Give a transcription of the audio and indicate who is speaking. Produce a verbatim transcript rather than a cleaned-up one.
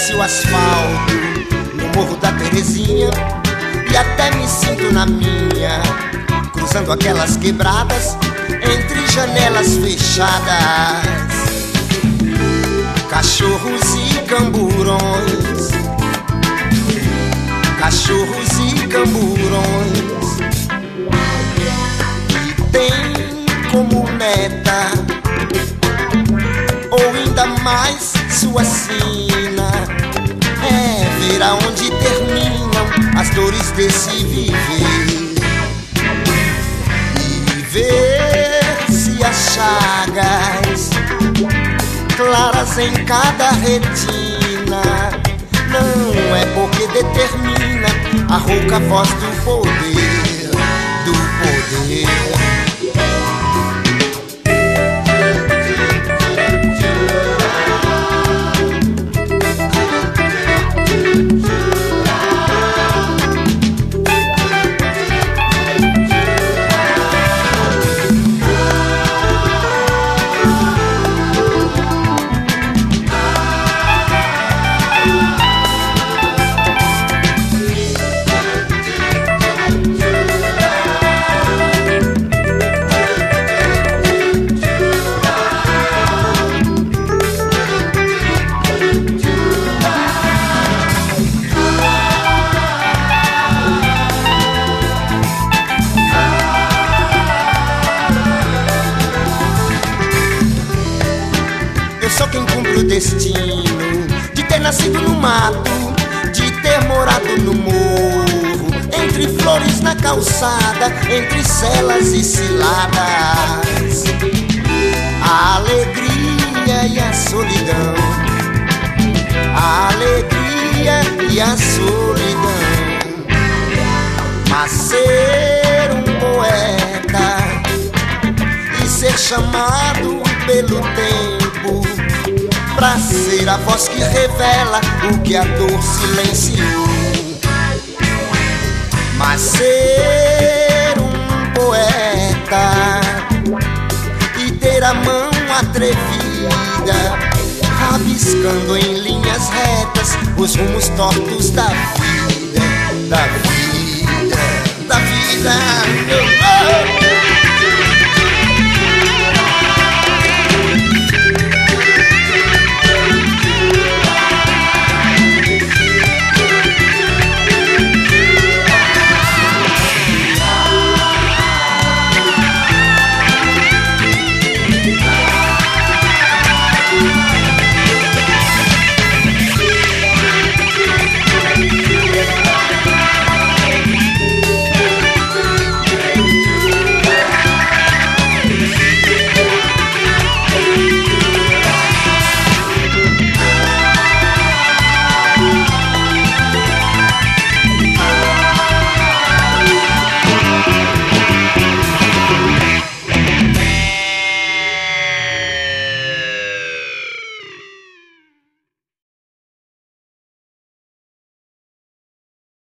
Speaker 1: estremece o asfalto no Morro da Terezinha, e até me sinto na minha, cruzando aquelas quebradas entre janelas fechadas. Cachorros e camburões, cachorros e camburões, e tem como meta, ou ainda mais sua sina, é ver aonde terminam as dores desse viver, e ver se as chagas claras em cada retina não é porque determina a rouca voz do poder, do poder. Sou quem cumpre o destino de ter nascido no mato, de ter morado no morro, entre flores na calçada, entre celas e ciladas. A alegria e a solidão, a alegria e a solidão. Mas ser um poeta e ser chamado pelo tempo, pra ser a voz que revela o que a dor silenciou. Mas ser um poeta e ter a mão atrevida, rabiscando em linhas retas os rumos tortos da vida.